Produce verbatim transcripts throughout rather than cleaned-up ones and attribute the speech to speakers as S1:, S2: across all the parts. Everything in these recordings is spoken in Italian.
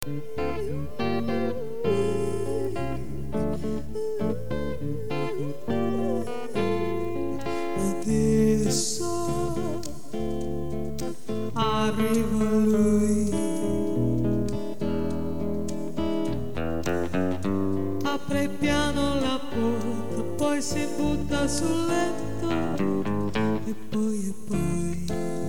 S1: Adesso arriva lui, apre piano la porta, poi si butta sul letto e poi e poi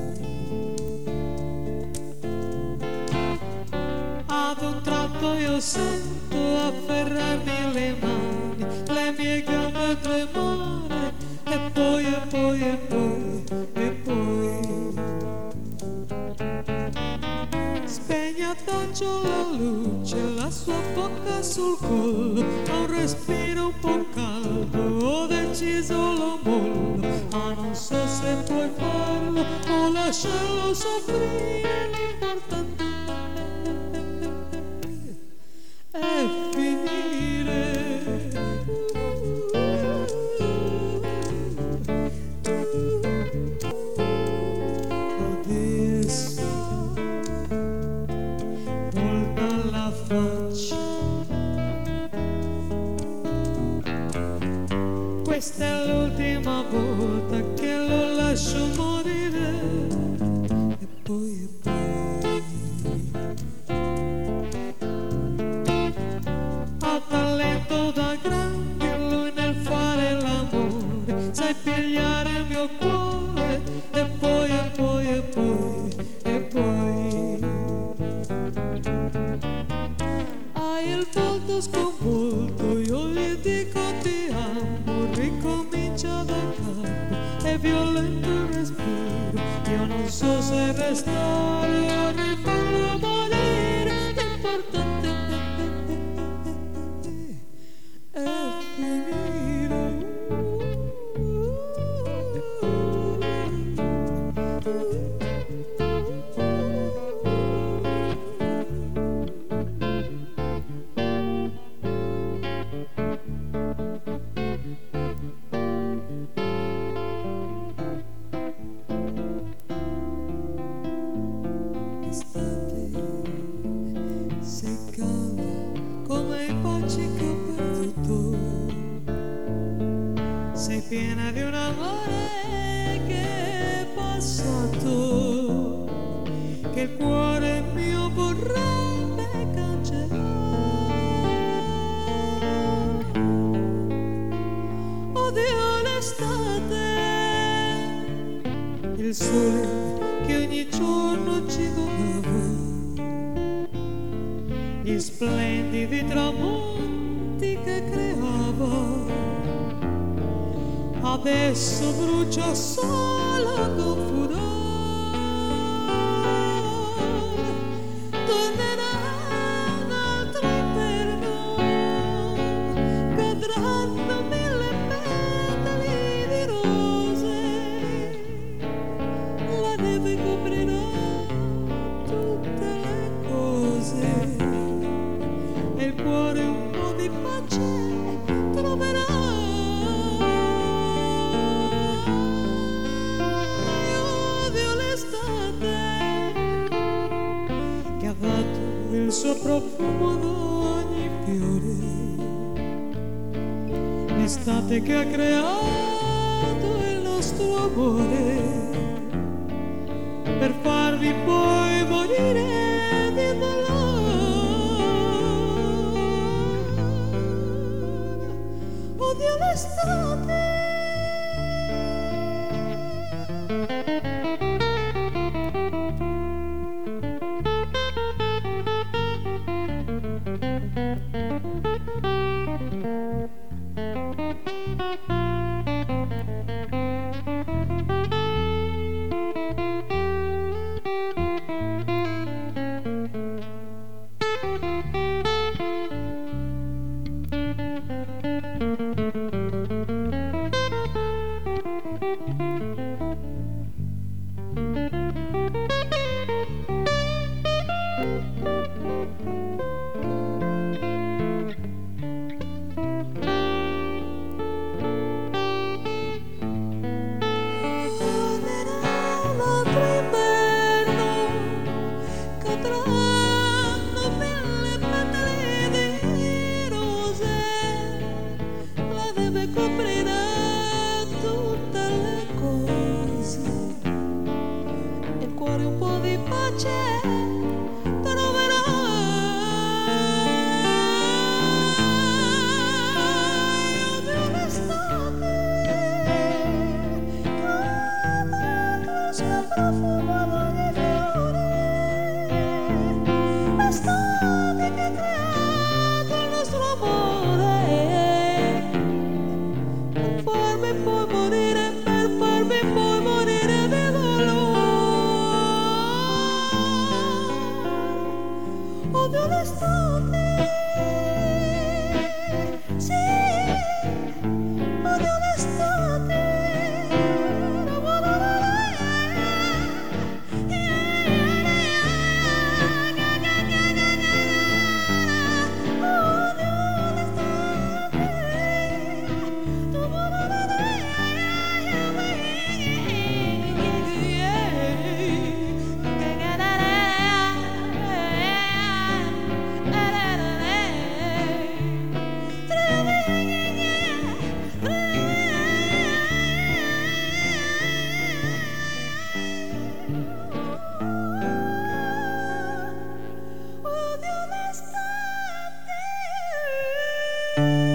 S1: ad un tratto io sento afferrarmi le mani, le mie gambe tremare e poi e poi e poi e poi spegne a taccio la luce, la sua bocca sul collo, ha un respiro un po' caldo, ho deciso lo mollo, ma non so se puoi farlo o lasciarlo soffrire, l'importante è finire. Adesso volta la faccia, questa è l'ultima volta che lo lascio morire e poi e poi ha talento da grande lui nel fare l'amore, sai pigliare il mio cuore e poi e poi e poi e poi hai il volto sconvolto, io gli dico ti amo, ricomincia da capo, è violento il respiro, io non so se restare o rifarlo morire, l'importante è finire. L'estate sei calda come i baci che ho perduto, sei piena di un amore che è passato, che il cuore mio vorrebbe cancellare. Odio l'estate, il sole che ogni giorno ci donava, gli splendidi tramonti che creava, adesso brucia solo con furore, tornerà un altro inverno, cadranno mille petali di rose, la neve coprirà tutte le cose e il cuore un po' di pace troverà. Io odio l'estate che ha dato il suo profumo ad ogni fiore, l'estate che ha creato il nostro amore per farvi poi morire di dolore. Odio l'estate.
S2: Thank you.